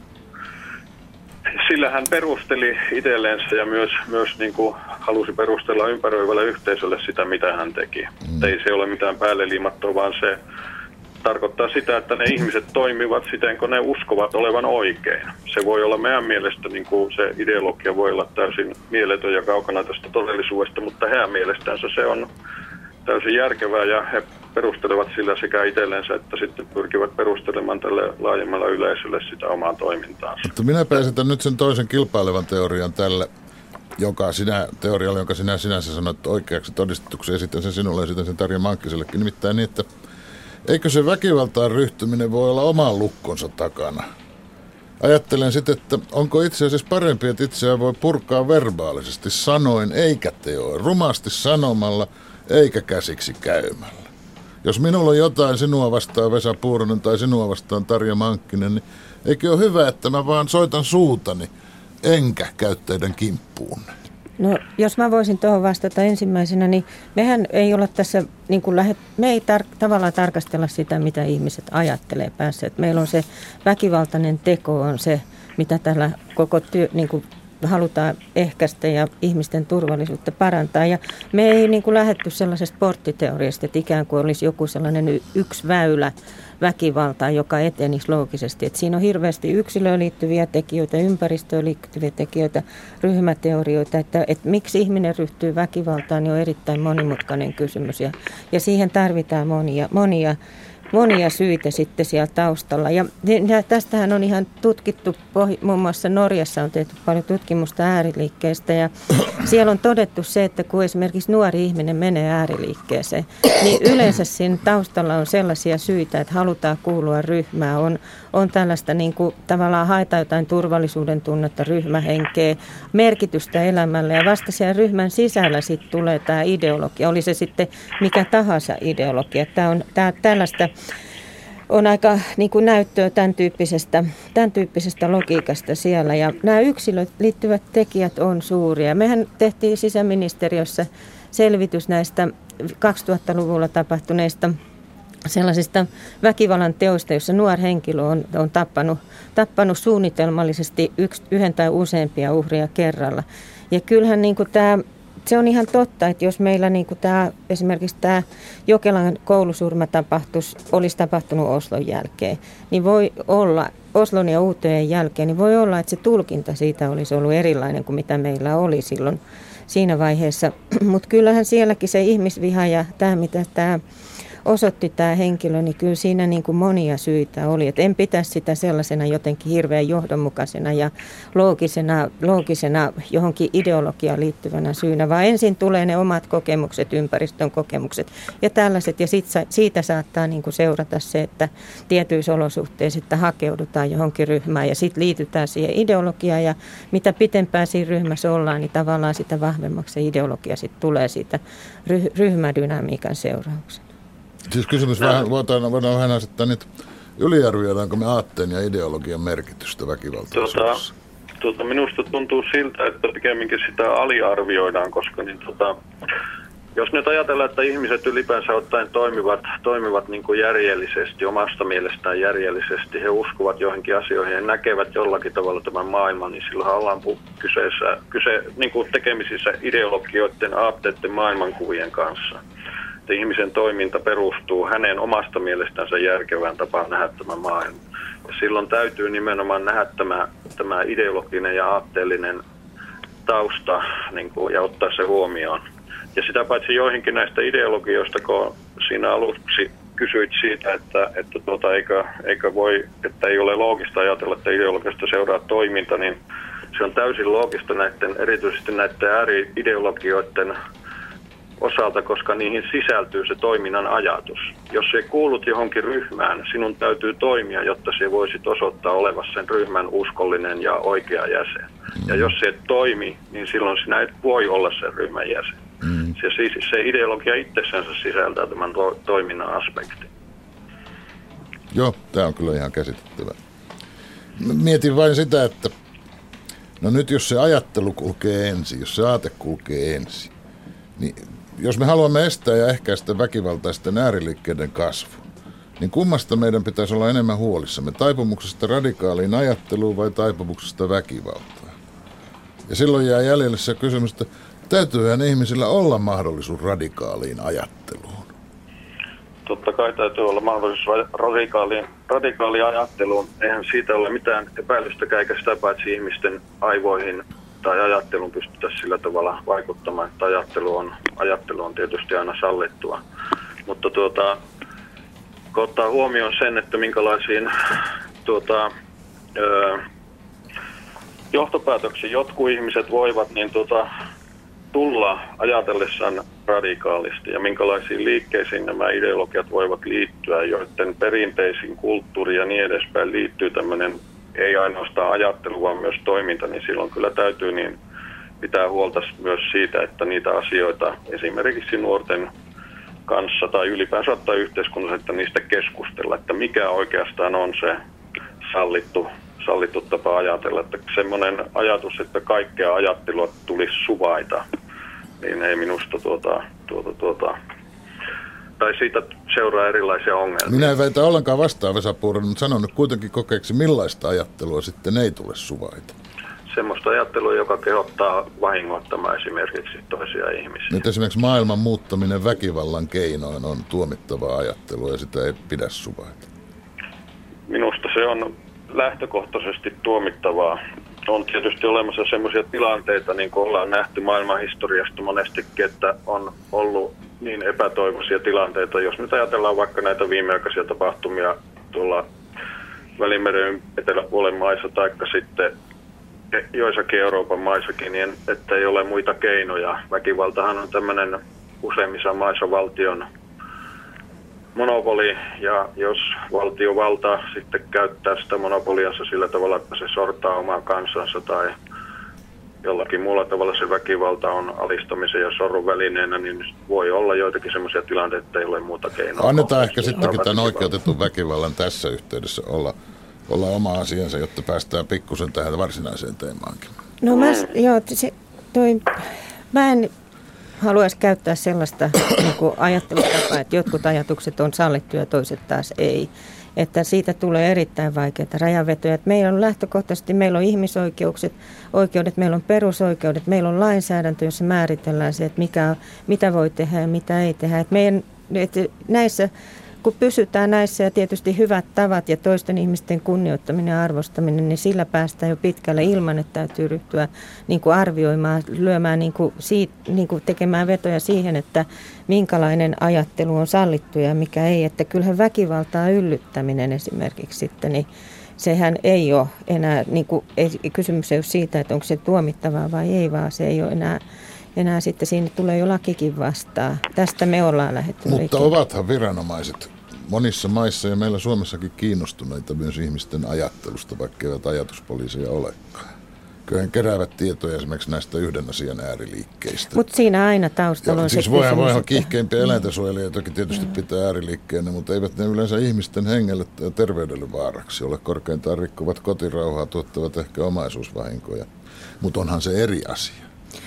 sillä hän perusteli itselleensä ja myös, myös niin kuin halusi perustella ympäröivälle yhteisölle sitä, mitä hän teki. Mm. Ei se ole mitään päälle liimattua, vaan se tarkoittaa sitä, että ne ihmiset toimivat siten, kun ne uskovat olevan oikein. Se voi olla meidän mielestä, niin kuin se ideologia voi olla täysin mieletön ja kaukana tästä todellisuudesta, mutta heidän mielestänsä se on täysin järkevää ja he perustelevat sillä sekä itsellensä, että sitten pyrkivät perustelemaan tälle laajemmalla yleisölle sitä omaa toimintaansa. Mutta minä pääsetän nyt sen toisen kilpailevan teorian tälle, joka sinä, teorialle, jonka sinä sinänsä sanoit oikeaksi todistetuksi, esitän sen sinulle ja esitän sen Tarja Mankkisellekin. Nimittäin niin, että eikö se väkivaltaan ryhtyminen voi olla oman lukkonsa takana? Ajattelen sitten, että onko itse asiassa parempi, että itseään voi purkaa verbaalisesti, sanoin eikä teoin, rumasti sanomalla eikä käsiksi käymällä. Jos minulla on jotain sinua vastaan, Vesa Puuronen, tai sinua vastaan, Tarja Mankkinen, niin eikö ole hyvä, että mä vaan soitan suutani, enkä käy teidän kimppuun? No, jos mä voisin tuohon vastata ensimmäisenä, niin mehän ei olla tässä, niin kuin lähet, me ei tar- tavallaan tarkastella sitä, mitä ihmiset ajattelee päässä. Et meillä on se väkivaltainen teko on se, mitä tällä koko työ, niin kuin halutaan ehkäistä ja ihmisten turvallisuutta parantaa. Ja me ei niin kuin lähdetty sellaisesta porttiteoriasta, että ikään kuin olisi joku sellainen y- yksi väylä väkivaltaa, joka etenisi loogisesti. Että siinä on hirveästi yksilöön liittyviä tekijöitä, ympäristöön liittyviä tekijöitä, ryhmäteorioita. Että, että miksi ihminen ryhtyy väkivaltaan, niin on erittäin monimutkainen kysymys. Ja, ja siihen tarvitaan monia, monia Monia syitä sitten siellä taustalla. Ja, ja tästähän on ihan tutkittu, muun muassa Norjassa on tehty paljon tutkimusta ääriliikkeestä. Ja siellä on todettu se, että kun esimerkiksi nuori ihminen menee ääriliikkeeseen, niin yleensä siinä taustalla on sellaisia syitä, että halutaan kuulua ryhmään. On, on tällaista niin kuin, tavallaan haetaan jotain turvallisuuden tunnetta, ryhmähenkeä, merkitystä elämälle. Ja vasta siellä ryhmän sisällä sitten tulee tämä ideologia. Oli se sitten mikä tahansa ideologia. Tämä on tämä, tällaista. On aika niin kuin näyttöä tämän tyyppisestä, tämän tyyppisestä logiikasta siellä. Ja nämä yksilöt liittyvät tekijät on suuria. Mehän tehtiin sisäministeriössä selvitys näistä kaksituhattaluvulla tapahtuneista sellaisista väkivallan teoista, jossa nuori henkilö on, on tappanut, tappanut suunnitelmallisesti yksi, yhden tai useampia uhria kerralla. Ja kyllähän niin kuin tämä... Se on ihan totta, että jos meillä niin kuin tämä, esimerkiksi tämä Jokelan koulusurma tapahtus, olisi tapahtunut Oslon jälkeen, niin voi olla, Oslon ja Utöjen jälkeen, niin voi olla, että se tulkinta siitä olisi ollut erilainen kuin mitä meillä oli silloin siinä vaiheessa. Mutta kyllähän sielläkin se ihmisviha ja tämä, mitä tämä osoitti tämä henkilö, niin kyllä siinä niin kuin monia syitä oli. Et en pitäisi sitä sellaisena jotenkin hirveän johdonmukaisena ja loogisena, loogisena johonkin ideologiaan liittyvänä syynä, vaan ensin tulee ne omat kokemukset, ympäristön kokemukset ja tällaiset. Ja sit, siitä saattaa niin kuin seurata se, että tietyissä olosuhteissa että hakeudutaan johonkin ryhmään ja sitten liitytään siihen ideologiaan. Ja mitä pitempään siinä ryhmässä ollaan, niin tavallaan sitä vahvemmaksi se ideologia sitten tulee siitä ryhmädynamiikan seurauksena. Siis kysymys vähän, voidaan, voidaan vähän asettaa niitä, yliarvioidaanko me aatteen ja ideologian merkitystä väkivaltaisuudessa? Tuota, tuota, minusta tuntuu siltä, että pikemminkin sitä aliarvioidaan, koska niin, tuota, jos nyt ajatellaan, että ihmiset ylipäänsä ottaen toimivat, toimivat niin kuin järjellisesti, omasta mielestään järjellisesti, he uskovat joihinkin asioihin ja näkevät jollakin tavalla tämän maailman, niin silloin ollaan kyseessä, kyse, niin kuin tekemisissä ideologioiden, aatteiden, maailmankuvien kanssa. Että ihmisen toiminta perustuu hänen omasta mielestänsä järkevään tapaan nähdä tämä maailma. Ja silloin täytyy nimenomaan nähdä tämä, tämä ideologinen ja aatteellinen tausta niin kuin, ja ottaa se huomioon. Ja sitä paitsi joihinkin näistä ideologioista, kun siinä aluksi kysyit siitä, että, että tuota, eikö, eikö voi, että ei ole loogista ajatella, että ideologiasta seuraa toiminta, niin se on täysin loogista näiden, erityisesti näiden ääri-ideologioiden osalta, koska niihin sisältyy se toiminnan ajatus. Jos se kuulut johonkin ryhmään, sinun täytyy toimia, jotta se voisit osoittaa olevasi sen ryhmän uskollinen ja oikea jäsen. Ja jos se et toimi, niin silloin sinä et voi olla sen ryhmän jäsen. Mm. Se, siis, se ideologia itsessänsä sisältää tämän to- toiminnan aspektin. Joo, tämä on kyllä ihan käsitettävä. Mietin vain sitä, että no nyt jos se ajattelu kulkee ensin, jos se aate kulkee ensin, niin jos me haluamme estää ja ehkäistä väkivaltaisten ääriliikkeiden kasvua, niin kummasta meidän pitäisi olla enemmän huolissamme? Taipumuksesta radikaaliin ajatteluun vai taipumuksesta väkivaltaan? Ja silloin jää jäljelle se kysymys, että täytyyhän ihmisillä olla mahdollisuus radikaaliin ajatteluun. Totta kai täytyy olla mahdollisuus radikaaliin, radikaaliin ajatteluun. Eihän siitä ole mitään epäilystäkään, eikä sitä paitsi ihmisten aivoihin tai ajatteluun pystyttäisiin sillä tavalla vaikuttamaan, että ajattelu on, ajattelu on tietysti aina sallittua. Mutta tuota, kun ottaa huomioon sen, että minkälaisiin tuota, ö, johtopäätöksiin jotkut ihmiset voivat niin tuota, tulla ajatellessaan radikaalisti ja minkälaisiin liikkeisiin nämä ideologiat voivat liittyä, joiden perinteisiin kulttuuriin ja niin edespäin liittyy tämmöinen ei ainoastaan ajattelu, vaan myös toiminta, niin silloin kyllä täytyy niin pitää huolta myös siitä, että niitä asioita esimerkiksi nuorten kanssa tai ylipäänsä ottaa yhteiskunnassa, että niistä keskustella, että mikä oikeastaan on se sallittu, sallittu tapa ajatella. Että semmoinen ajatus, että kaikkea ajattelua tulisi suvaita, niin ei minusta tuota, tuota, tuota, tai siitä seuraa erilaisia ongelmia. Minä en väitä ollenkaan vastaan Vesa Puuronen, mutta sanon nyt kuitenkin kokeeksi, millaista ajattelua sitten ei tule suvaita. Semmoista ajattelua, joka kehottaa vahingoittamaan esimerkiksi toisia ihmisiä. Nyt esimerkiksi maailman muuttaminen väkivallan keinoin on tuomittavaa ajattelua ja sitä ei pidä suvaita. Minusta se on lähtökohtaisesti tuomittavaa. On tietysti olemassa semmoisia tilanteita, niin kuin ollaan nähty maailman historiasta monestikin, että on ollut niin epätoivoisia tilanteita. Jos nyt ajatellaan vaikka näitä viimeaikaisia tapahtumia tuolla Välimeren eteläpuolen maissa tai sitten joissakin Euroopan maissakin, niin että ei ole muita keinoja. Väkivaltahan on tämmöinen useimmissa maissa valtion monopoli, ja jos valtiovalta sitten käyttää sitä monopoliansa sillä tavalla, että se sortaa omaa kansansa tai jollakin muulla tavalla se väkivalta on alistamisen ja sorron välineenä, niin voi olla joitakin semmoisia tilanteita, että ei ole muuta keinoa. Annetaan ehkä sittenkin tämän oikeutetun väkivallan tässä yhteydessä olla, olla oma asiansa, jotta päästään pikkusen tähän varsinaiseen teemaankin. No mä, joo, se, toi, mä en haluaisi käyttää sellaista niin kuin ajattelutapaa, että jotkut ajatukset on sallittuja ja toiset taas ei. Että siitä tulee erittäin vaikeita rajanvetoja. Että meillä on lähtökohtaisesti, meillä on ihmisoikeudet, oikeudet, meillä on perusoikeudet, meillä on lainsäädäntö, jossa määritellään se, että mikä, mitä voi tehdä ja mitä ei tehdä. Että meidän, että näissä, kun pysytään näissä ja tietysti hyvät tavat ja toisten ihmisten kunnioittaminen ja arvostaminen, niin sillä päästään jo pitkälle ilman, että täytyy ryhtyä niin kuin arvioimaan, lyömään, niin kuin siitä, niin kuin tekemään vetoja siihen, että minkälainen ajattelu on sallittu ja mikä ei. Että kyllähän väkivaltaa yllyttäminen esimerkiksi sitten, niin sehän ei ole enää, niin kuin, ei, kysymys ei ole siitä, että onko se tuomittavaa vai ei, vaan se ei ole enää, enää sitten siinä tulee jo lakikin vastaan. Tästä me ollaan lähdetty. Mutta liikkeelle. Ovathan viranomaiset monissa maissa ja meillä Suomessakin kiinnostuneita myös ihmisten ajattelusta, vaikka eivät ajatuspoliiseja olekaan. Kyllähän keräävät tietoja esimerkiksi näistä yhden asian ääriliikkeistä. Mutta siinä aina taustalla on siis se voihan, kysymys, voihan että kiihkeimpiä eläintensuojelijoitakin tietysti pitää ääriliikkeenä, mutta eivät ne yleensä ihmisten hengelle ja terveydelle vaaraksi ole. Korkeintaan rikkovat kotirauhaa, tuottavat ehkä omaisuusvahinkoja. Mutta onhan se eri asia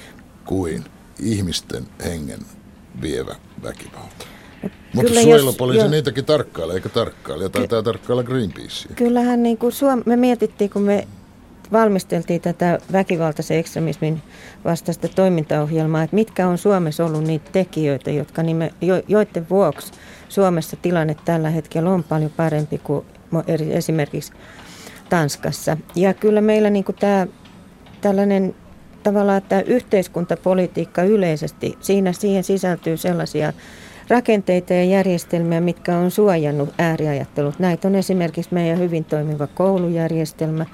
kuin ihmisten hengen vievä väkivalta. Mutta suojelupoliisi jos, niitäkin tarkkailee, eikä tarkkaile, ja taitaa tarkkailla Greenpeacea. Kyllähän niin kuin Suom- me mietittiin, kun me valmisteltiin tätä väkivaltaisen ekstremismin vastaista toimintaohjelmaa, että mitkä on Suomessa ollut niitä tekijöitä, jotka nime, jo, joiden vuoksi Suomessa tilanne tällä hetkellä on paljon parempi kuin esimerkiksi Tanskassa. Ja kyllä meillä niin kuin tämä tällainen tavallaan tämä yhteiskuntapolitiikka yleisesti, siinä siihen sisältyy sellaisia rakenteita ja järjestelmiä, mitkä on suojannut ääriajattelut. Näitä on esimerkiksi meidän hyvin toimiva koulujärjestelmä.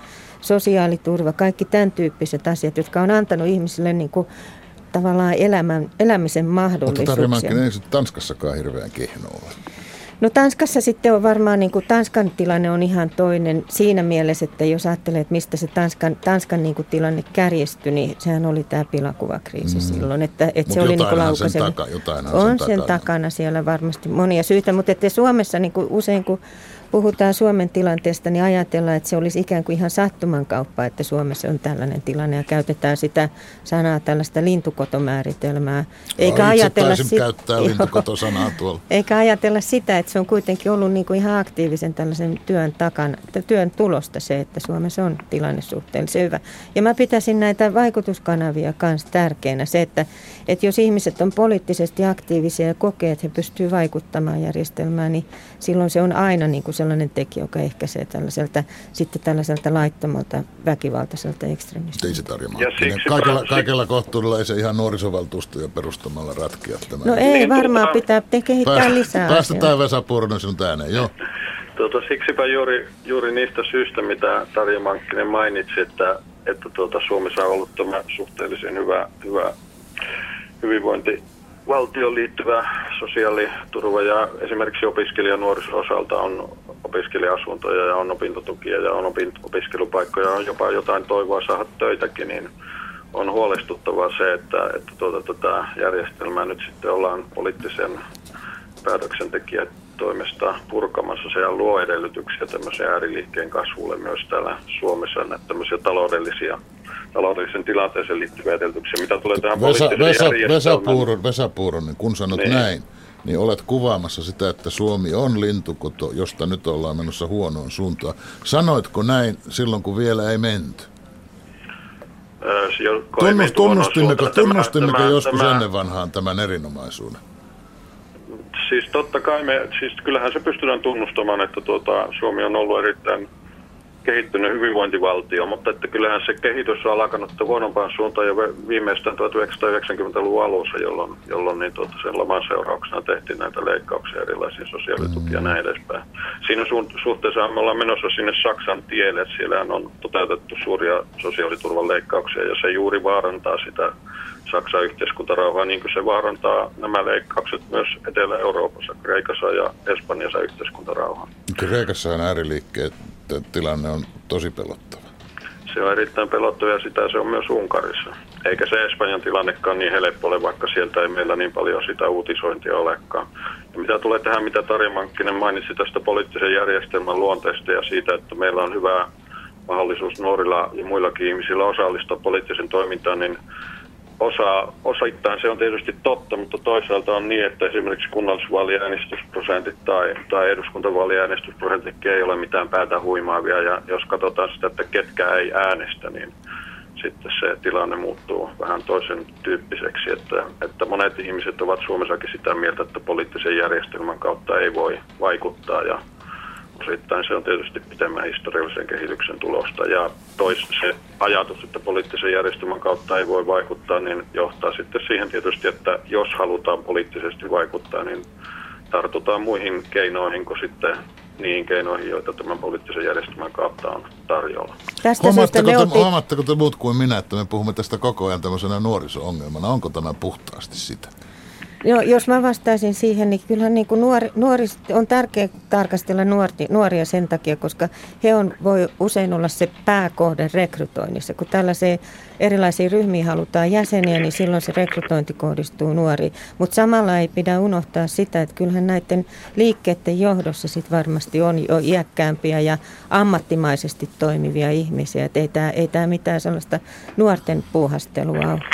sosiaaliturva, kaikki tämän tyyppiset asiat, jotka on antanut ihmisille niin kuin tavallaan elämän, elämisen mahdollisuuksia. Mutta Tarja Mankkinen, ei se Tanskassakaan hirveän kehno ole. No Tanskassa sitten on varmaan, niin kuin Tanskan tilanne on ihan toinen siinä mielessä, että jos ajattelee, että mistä se Tanskan, Tanskan niin kuin tilanne kärjestyi, niin sehän oli tämä pilakuvakriisi mm. silloin. Että, että se oli niin kuin laukaiseva. Sen taka, jotainhan on sen, sen takana. takana siellä varmasti monia syitä, mutta että Suomessa niin kuin usein kun puhutaan Suomen tilanteesta, niin ajatellaan, että se olisi ikään kuin ihan sattumankauppa, että Suomessa on tällainen tilanne ja käytetään sitä sanaa tällaista lintukotomääritelmää. Eikä, no, ajatella, sit, lintukotosanaa tuolla. eikä ajatella sitä, että se on kuitenkin ollut niin kuin ihan aktiivisen tällaisen työn takana, työn tulosta se, että Suomessa on tilanne suhteellisen hyvä. Ja mä pitäisin näitä vaikutuskanavia myös tärkeänä se, että, että jos ihmiset on poliittisesti aktiivisia ja kokee, että he pystyvät vaikuttamaan järjestelmään, niin silloin se on aina niin kuin sellainen tekijä, joka ehkäisee tällaiselta, sitten tällaiselta laittomalta, väkivaltaiselta ekstremismiltä. Ei se Tarja Mankkinen. Kaikella, kaikella kohtuudella ei se ihan nuorisovaltuustoja perustamalla ratkea tämä. No ei, varmaan pitää kehittää Pääst, lisää Päästetään Vesa Puuronen sinut ääneen, joo. Tuota, siksipä juuri, juuri niistä syistä, mitä Tarja Mankkinen mainitsi, että, että tuota, Suomessa on ollut tämä suhteellisen hyvä, hyvä hyvinvointi. Valtioon liittyvä sosiaaliturva ja esimerkiksi opiskelijanuorison osalta on opiskelija-asuntoja ja on opintotukia ja on opiskelupaikkoja ja on jopa jotain toivoa saada töitäkin, niin on huolestuttavaa se, että, että tuota, tätä järjestelmää nyt sitten ollaan poliittisen päätöksentekijän toimesta purkamassa. Se luo edellytyksiä tämmöisen ääriliikkeen kasvulle myös täällä Suomessa, näitä tämmöisiä taloudellisia taloudellisen tilanteeseen liittyviä edellytyksiä, mitä tulee tähän Vesa, poliittiseen Vesa, Vesa, Puuron, Vesa Puuronen, kun sanot niin. näin, niin olet kuvaamassa sitä, että Suomi on lintukoto, josta nyt ollaan menossa huonoon suuntaan. Sanoitko näin silloin, kun vielä ei menty? Öö, Tunnust, tunnustimmeko, tunnustimmeko tämä, joskus tämä, ennen vanhaan tämän erinomaisuuden? Siis totta kai me, siis kyllähän se pystytään tunnustamaan, että tuota, Suomi on ollut erittäin kehittynyt hyvinvointivaltio, mutta että kyllähän se kehitys on alkanut huonompaan suuntaan jo viimeistään tuhatyhdeksänsataayhdeksänkymmentäluvun alussa, jolloin, jolloin niin tuota, sen laman seurauksena tehtiin näitä leikkauksia, erilaisia sosiaalitukia ja näin edespäin. Siinä su- suhteessa me ollaan menossa sinne Saksan tielle, että siellä on toteutettu suuria sosiaaliturvan leikkauksia ja se juuri vaarantaa sitä Saksan yhteiskuntarauhaa, niin kuin se vaarantaa nämä leikkaukset myös Etelä-Euroopassa, Kreikassa ja Espanjassa yhteiskuntarauhaa. Kreikassahan ääriliikkeet tilanne on tosi pelottava. Se on erittäin pelottava ja sitä se on myös Unkarissa. Eikä se Espanjan tilannekaan niin helppo ole, vaikka sieltä ei meillä niin paljon sitä uutisointia olekaan. Ja mitä tulee tähän, mitä Tarja Mankkinen mainitsi tästä poliittisen järjestelmän luonteesta ja siitä, että meillä on hyvä mahdollisuus nuorilla ja muillakin ihmisillä osallistua poliittisen toimintaan, niin Osa, osittain se on tietysti totta, mutta toisaalta on niin, että esimerkiksi kunnallisvaaliäänestysprosentit tai, tai eduskuntavaaliäänestysprosentit ei ole mitään päätä huimaavia. Ja jos katsotaan sitä, että ketkä ei äänestä, niin sitten se tilanne muuttuu vähän toisen tyyppiseksi. Että, että monet ihmiset ovat Suomessakin sitä mieltä, että poliittisen järjestelmän kautta ei voi vaikuttaa ja osittain se on tietysti pitemmän historiallisen kehityksen tulosta ja tois se ajatus, että poliittisen järjestelmän kautta ei voi vaikuttaa, niin johtaa sitten siihen tietysti, että jos halutaan poliittisesti vaikuttaa, niin tartutaan muihin keinoihin kuin sitten niihin keinoihin, joita tämän poliittisen järjestelmän kautta on tarjolla. Huomaatteko te, oltiin... huomaatteko te muut kuin minä, että me puhumme tästä koko ajan tämmöisenä nuoriso-ongelmana? Onko tämä puhtaasti sitä? Joo, jos mä vastaisin siihen, niin kyllähän niin kuin nuori, nuori, on tärkeää tarkastella nuorti, nuoria sen takia, koska he on, voi usein olla se pääkohde rekrytoinnissa. Kun tällaisiin erilaisiin ryhmiin halutaan jäseniä, niin silloin se rekrytointi kohdistuu nuoriin. Mutta samalla ei pidä unohtaa sitä, että kyllähän näiden liikkeiden johdossa sit varmasti on jo iäkkäämpiä ja ammattimaisesti toimivia ihmisiä. Et ei tämä ei tää mitään sellaista nuorten puuhastelua ole.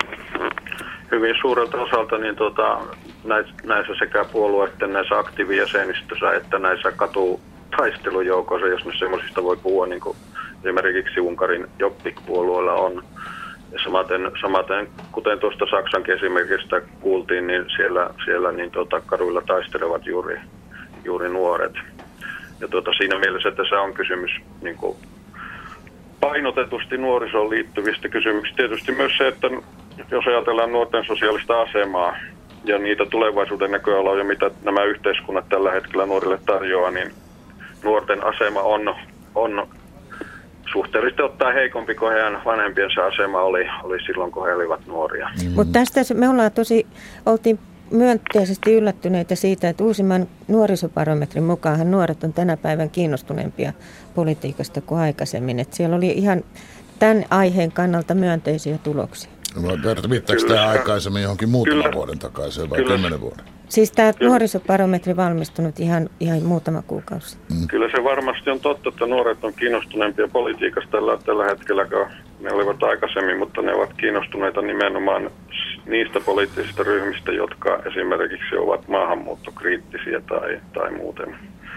Hyvin suurelta osalta niin tuota, näissä sekä puolueiden näissä aktiivijäsenistössä että näissä katutaistelujoukoissa, jos nyt semmoisista voi puhua, niin kuin esimerkiksi Unkarin Jobbik-puolueella on. Ja samaten, samaten, kuten tuosta Saksankin esimerkistä kuultiin, niin siellä, siellä niin tuota, kaduilla taistelevat juuri, juuri nuoret. Ja tuota, siinä mielessä tässä on kysymys niin kuin painotetusti nuorisoon liittyvistä kysymyksistä. Tietysti myös se, että jos ajatellaan nuorten sosiaalista asemaa ja niitä tulevaisuuden näköaloja, mitä nämä yhteiskunnat tällä hetkellä nuorille tarjoaa, niin nuorten asema on, on suhteellisesti ottaen heikompi kuin heidän vanhempiensa asema oli, oli silloin, kun he olivat nuoria. Mm. Mutta tästä me ollaan tosi, oltiin myönteisesti yllättyneitä siitä, että uusimman nuorisobarometrin mukaan nuoret on tänä päivän kiinnostuneempia politiikasta kuin aikaisemmin. Että siellä oli ihan tämän aiheen kannalta myönteisiä tuloksia. Viittaako tämä aikaisemmin johonkin muutaman Kyllä. vuoden takaisin vai Kyllä. kymmenen vuoden? Siis tämä nuorisobarometri valmistunut ihan, ihan muutama kuukausi. Mm. Kyllä se varmasti on totta, että nuoret on kiinnostuneempia politiikasta tällä, tällä hetkellä, kun ne olivat aikaisemmin, mutta ne ovat kiinnostuneita nimenomaan niistä poliittisista ryhmistä, jotka esimerkiksi ovat maahanmuuttokriittisiä tai, tai muuten,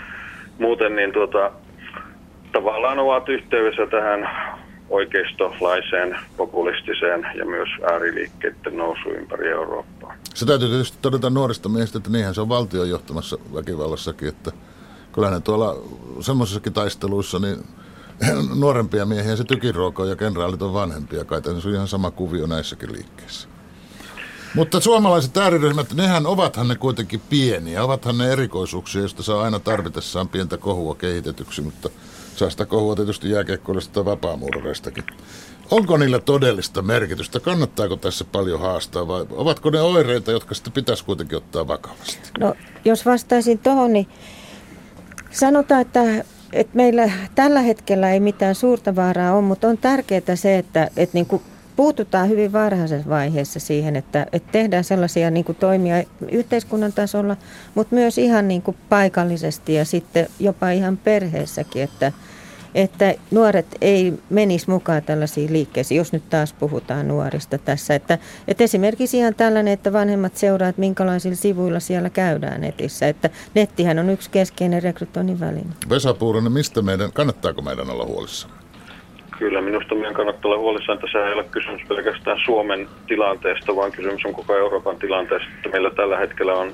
muuten niin tuota, tavallaan ovat yhteydessä tähän oikeistolaiseen, populistiseen ja myös ääriliikkeiden nousu ympäri Eurooppaa. Se täytyy tietysti todeta nuorista miehistä, että niinhän se on valtion johtamassa väkivallassakin, että kyllähän ne tuolla semmoisissakin taisteluissa, niin nuorempia miehiä se tykiruoko ja kenraalit on vanhempia, kai se on ihan sama kuvio näissäkin liikkeissä. Mutta suomalaiset ääriryhmät, nehän ovathan ne kuitenkin pieniä, ovathan ne erikoisuuksia, joista saa aina tarvitessaan pientä kohua kehitetyksi, mutta saa sitä kohua tietysti jääkiekkoilista tai vapaamuurareistakin. Onko niillä todellista merkitystä? Kannattaako tässä paljon haastaa vai ovatko ne oireita, jotka sitten pitäisi kuitenkin ottaa vakavasti? No, jos vastaisin tuohon, niin sanotaan, että, että meillä tällä hetkellä ei mitään suurta vaaraa ole, mutta on tärkeää se, että, että niin kuin puututaan hyvin varhaisessa vaiheessa siihen, että, että tehdään sellaisia niin kuin toimia yhteiskunnan tasolla, mutta myös ihan niin kuin paikallisesti ja sitten jopa ihan perheessäkin, että, että nuoret ei menisi mukaan tällaisiin liikkeisiin, jos nyt taas puhutaan nuorista tässä. Että, että esimerkiksi ihan tällainen, että vanhemmat seuraa, että minkälaisilla sivuilla siellä käydään netissä. Että nettihän on yksi keskeinen rekrytoinnin väline. Vesa Puuronen, mistä meidän, kannattaako meidän olla huolissaan? Kyllä, minusta meidän kannattaa olla huolissaan. Tässä ei ole kysymys pelkästään Suomen tilanteesta, vaan kysymys on koko Euroopan tilanteesta. Että meillä tällä hetkellä on,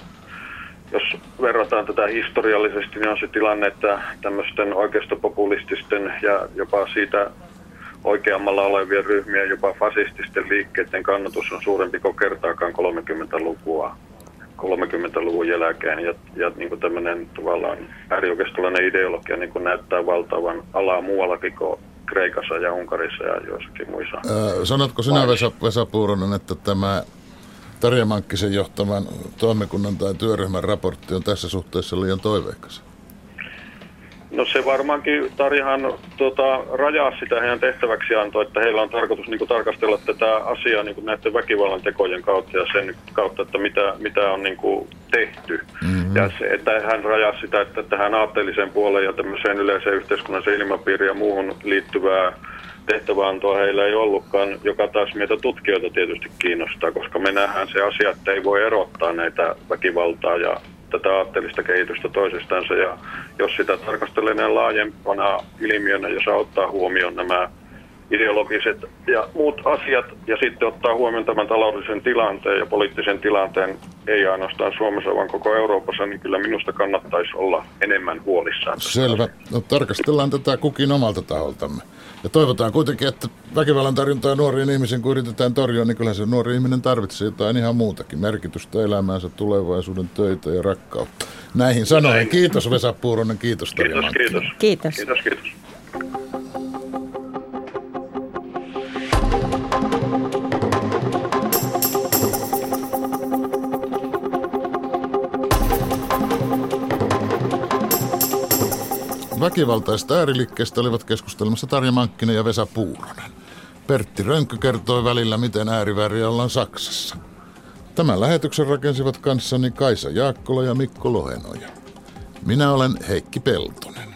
jos verrataan tätä historiallisesti, niin on se tilanne, että tämmöisten oikeistopopulististen ja jopa siitä oikeammalla olevien ryhmien, jopa fasististen liikkeiden kannatus on suurempi kuin kertaakaan kolmekymmentälukua. kolmekymmentäluvun jälkeen ja, ja niin kuin tämmöinen tavallaan äärioikeistolainen ideologia niin kuin näyttää valtavan alaa muuallakin kuin Kreikassa ja Unkarissa ja joissakin muissa. Öö, sanotko sinä, Vesa, Vesa Puuronen, että tämä Tarja Mankkisen johtaman toimikunnan tai työryhmän raportti on tässä suhteessa liian toiveikas? No se varmaankin Tarjahan tuota, rajaa sitä heidän tehtäväksi antoi, että heillä on tarkoitus niin kuin, tarkastella tätä asiaa niin kuin näiden väkivallan tekojen kautta ja sen kautta, että mitä, mitä on niin kuin, tehty. Mm-hmm. Ja se, että hän rajaa sitä, että tähän aatteelliseen puoleen ja tämmöiseen yleiseen yhteiskunnalliseen ilmapiiriin ja muuhun liittyvää tehtäväantoa heillä ei ollutkaan, joka taas meitä tutkijoita tietysti kiinnostaa, koska me nähdään se asia, että ei voi erottaa näitä väkivaltaa ja tätä aatteellista kehitystä toisistansa, ja jos sitä tarkastelee laajempana ilmiönä, jos ottaa huomioon nämä ideologiset ja muut asiat, ja sitten ottaa huomioon tämän taloudellisen tilanteen ja poliittisen tilanteen, ei ainoastaan Suomessa, vaan koko Euroopassa, niin kyllä minusta kannattaisi olla enemmän huolissaan. Selvä. No, tarkastellaan tätä kukin omalta taholtamme. Ja toivotaan kuitenkin, että väkivallan tarjontaa nuoriin ihmisiin, kun yritetään torjua, niin kyllä se nuori ihminen tarvitsee jotain ihan muutakin. Merkitystä elämäänsä, tulevaisuuden töitä ja rakkautta. Näihin sanoihin. Kiitos Vesa Puuronen, kiitos Tarja Mankkinen. Kiitos, kiitos. Kiitos, kiitos. Väkivaltaista ääriliikkeestä olivat keskustelemassa Tarja Mankkinen ja Vesa Puuronen. Pertti Rönkkö kertoi välillä, miten ääriväriä ollaan Saksassa. Tämän lähetyksen rakensivat kanssani Kaisa Jaakkola ja Mikko Lohenoja. Minä olen Heikki Peltonen.